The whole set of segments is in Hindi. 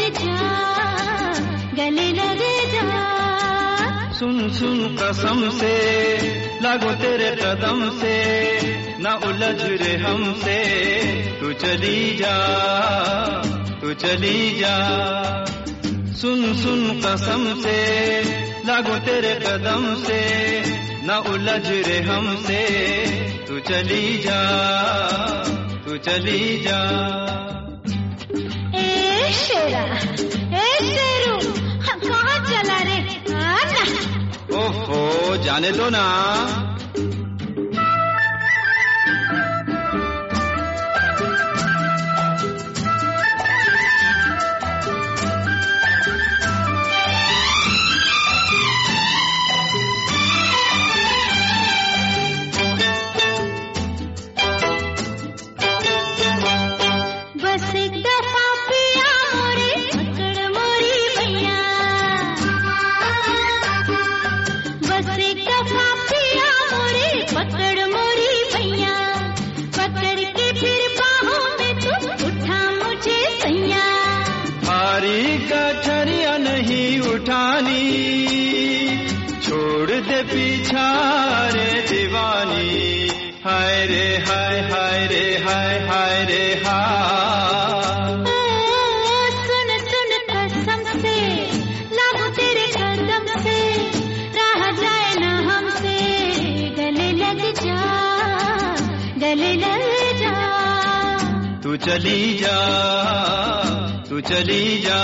जा, गले लग जा। सुन सुन कसम से, लागो तेरे कदम से, ना उलझ रे हमसे, तू चली जा, तू चली जा। सुन सुन कसम से, लागो तेरे कदम से, ना उलझ रे हमसे, तू चली जा, तू चली जा। ए शेरा, ए शेरू, कहाँ चला रे? आना। ओहो, जाने दो ना। बस एक दफा पिया मोरे, पकड़ मोरी भैया। बस एक दफा पिया मोरे, पकड़ मोरी भैया। पकड़ के फिर बाहों में तू उठा मुझे सैया। भारी गठरिया नहीं उठानी, छोड़ दे पीछा रे दीवानी। हाय रे हाय, हाय रे हाय, हाय रे हाय। सुन सुन कसम से, लागू तेरे कदम से, रह जाए न हमसे, गले लग जा, गले लग जा। तू चली जा, तू चली जा।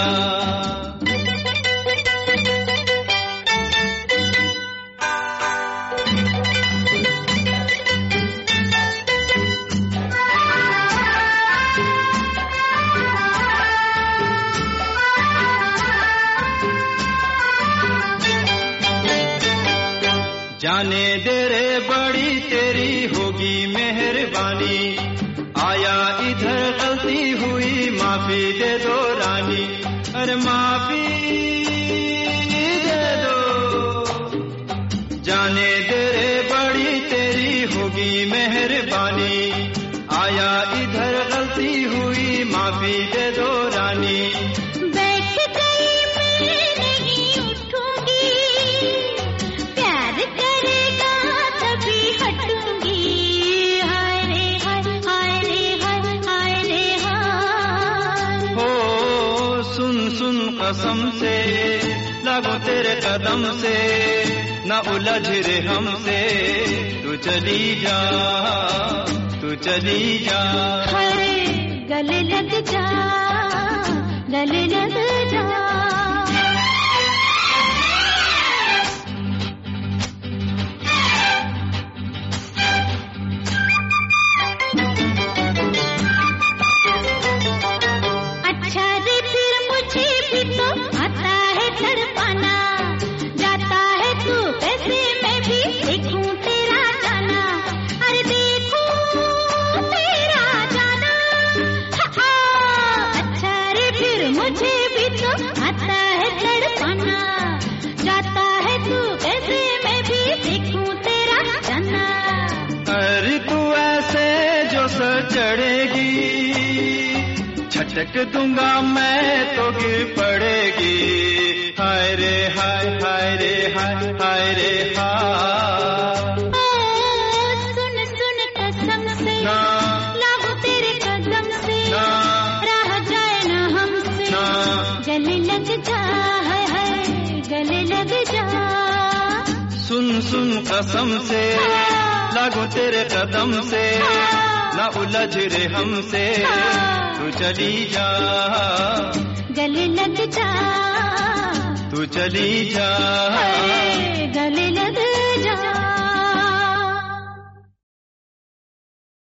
जाने दे रे बड़ी तेरी होगी मेहरबानी, आया इधर गलती हुई माफी दे दो रानी। अरे माफी दे दो। जाने दे रे बड़ी तेरी होगी मेहरबानी, आया इधर गलती हुई माफी दे दो रानी। बैठ गई मैं नहीं उठूंगी, प्यार करेगा तभी हटूंगी। हाय रे हाय, हाय रे हाय, हाय रे हाय। हो सुन सुन कसम से, लागो तेरे कदम से, ना उलझ रे हमसे, तू चली जा, तू चली जा। हाय गले लग जा, गले लग जा। अच्छा रे फिर मुझे भी तो आता है तड़पाना, जाता है तू कैसे मैं भी देखूं तेरा जाना। अरे देखूं तेरा जाना। अच्छा रे फिर मुझे भी तो आता है तड़पाना, जाता है तू कैसे मैं भी देखूं तेरा जाना। अरे तू ऐसे जो सर चढ़ेगी, झटक दूंगा मैं तो गिर पड़ेगी। हाय रे हाय, हाय रे हाय, हाय रे हाय। सुन सुन कसम से, ना लागू तेरे कदम से, ना रह जाए न हमसे, ना गले लग जा, हाय हाय गले लग जा। सुन सुन कसम से, लागो तेरे कदम से, ना उलझ रे हमसे, तू चली जा, गले लग जा, तू चली जा।